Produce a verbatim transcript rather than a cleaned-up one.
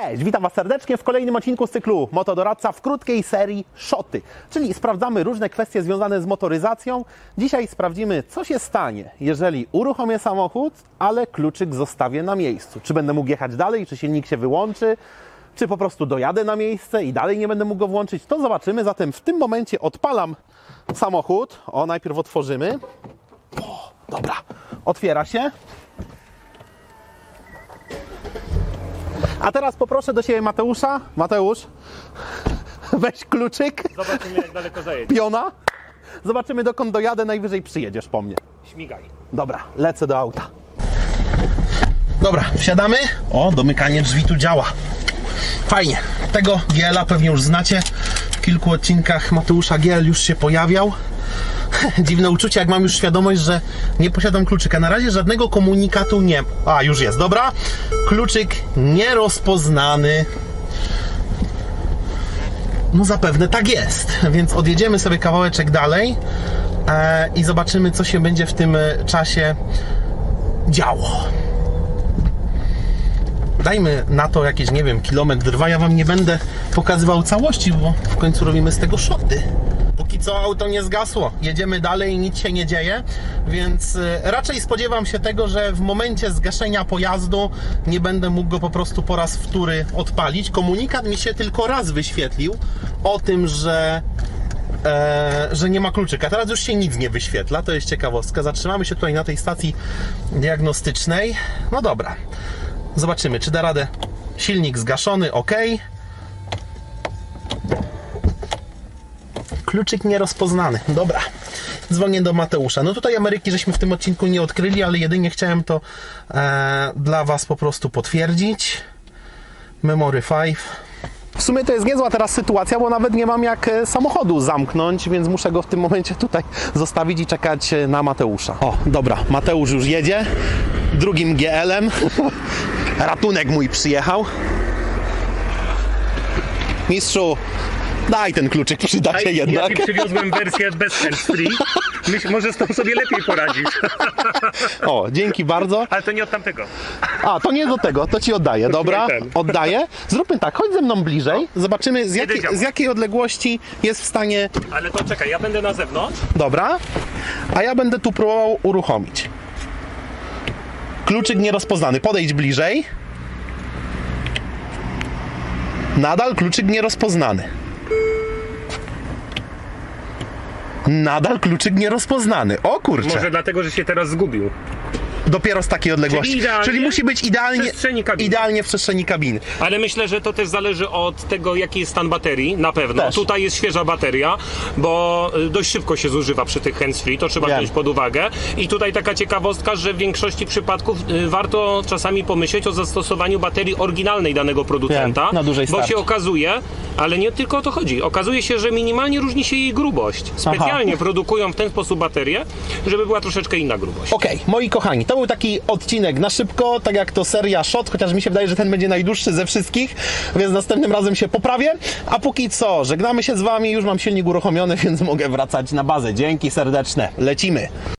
Cześć, witam Was serdecznie w kolejnym odcinku z cyklu Motodoradca w krótkiej serii Shoty, czyli sprawdzamy różne kwestie związane z motoryzacją. Dzisiaj sprawdzimy, co się stanie, jeżeli uruchomię samochód, ale kluczyk zostawię na miejscu. Czy będę mógł jechać dalej, czy silnik się wyłączy, czy po prostu dojadę na miejsce i dalej nie będę mógł go włączyć. To zobaczymy, zatem w tym momencie odpalam samochód. O, najpierw otworzymy. O, dobra, otwiera się. A teraz poproszę do siebie Mateusza. Mateusz, weź kluczyk. Zobaczymy, jak daleko zajedzie. Piona. Zobaczymy, dokąd dojadę, najwyżej przyjedziesz po mnie. Śmigaj. Dobra, lecę do auta. Dobra, wsiadamy. O, domykanie drzwi tu działa. Fajnie. Tego G L a pewnie już znacie. W kilku odcinkach Mateusza G L już się pojawiał. Dziwne uczucie, jak mam już świadomość, że nie posiadam kluczyka. Na razie żadnego komunikatu nie... A, już jest, dobra. Kluczyk nierozpoznany. No zapewne tak jest. Więc odjedziemy sobie kawałeczek dalej e, i zobaczymy, co się będzie w tym czasie działo. Dajmy na to jakieś, nie wiem, kilometr, dwa. Ja Wam nie będę pokazywał całości, bo w końcu robimy z tego shoty. Póki co auto nie zgasło, jedziemy dalej i nic się nie dzieje, więc raczej spodziewam się tego, że w momencie zgaszenia pojazdu nie będę mógł go po prostu po raz wtóry odpalić. Komunikat mi się tylko raz wyświetlił o tym, że, e, że nie ma kluczyka. Teraz już się nic nie wyświetla, to jest ciekawostka. Zatrzymamy się tutaj na tej stacji diagnostycznej. No dobra, zobaczymy, czy da radę. Silnik zgaszony, ok. Kluczyk nierozpoznany. Dobra, dzwonię do Mateusza. No tutaj Ameryki żeśmy w tym odcinku nie odkryli, ale jedynie chciałem to e, dla Was po prostu potwierdzić. Memory pięć. W sumie to jest niezła teraz sytuacja, bo nawet nie mam jak samochodu zamknąć, więc muszę go w tym momencie tutaj zostawić i czekać na Mateusza. O, dobra, Mateusz już jedzie drugim G L em. Ratunek mój przyjechał. Mistrzu, daj ten kluczyk, przyda się jednak. Ja Ci przywiozłem wersję bez hands-free. Myślę, może z tą sobie lepiej poradzić. O, dzięki bardzo. Ale to nie od tamtego. A, to nie do tego, to Ci oddaję, dobra? ten. Oddaję. Zróbmy tak, chodź ze mną bliżej, zobaczymy z, jakiej, działa. z jakiej odległości jest w stanie... Ale to czekaj, ja będę na zewnątrz. Dobra, a ja będę tu próbował uruchomić. Kluczyk nierozpoznany, podejdź bliżej. Nadal kluczyk nierozpoznany. Nadal kluczyk nierozpoznany. O kurczę. Może dlatego, że się teraz zgubił. Dopiero z takiej odległości. Czyli idealnie Czyli musi być idealnie w przestrzeni kabiny. idealnie w przestrzeni kabiny. Ale myślę, że to też zależy od tego, jaki jest stan baterii, na pewno. Też. Tutaj jest świeża bateria, bo dość szybko się zużywa przy tych hands-free, to trzeba Wiem. wziąć pod uwagę. I tutaj taka ciekawostka, że w większości przypadków y, warto czasami pomyśleć o zastosowaniu baterii oryginalnej danego producenta, Wiem, na dużej bo starczy. się okazuje, ale nie tylko o to chodzi, okazuje się, że minimalnie różni się jej grubość. Specjalnie Aha. produkują w ten sposób baterię, żeby była troszeczkę inna grubość. Okej, okay, moi kochani, to był taki odcinek na szybko, tak jak to seria Shot, chociaż mi się wydaje, że ten będzie najdłuższy ze wszystkich, więc następnym razem się poprawię. A póki co, żegnamy się z Wami, już mam silnik uruchomiony, więc mogę wracać na bazę. Dzięki serdeczne, lecimy!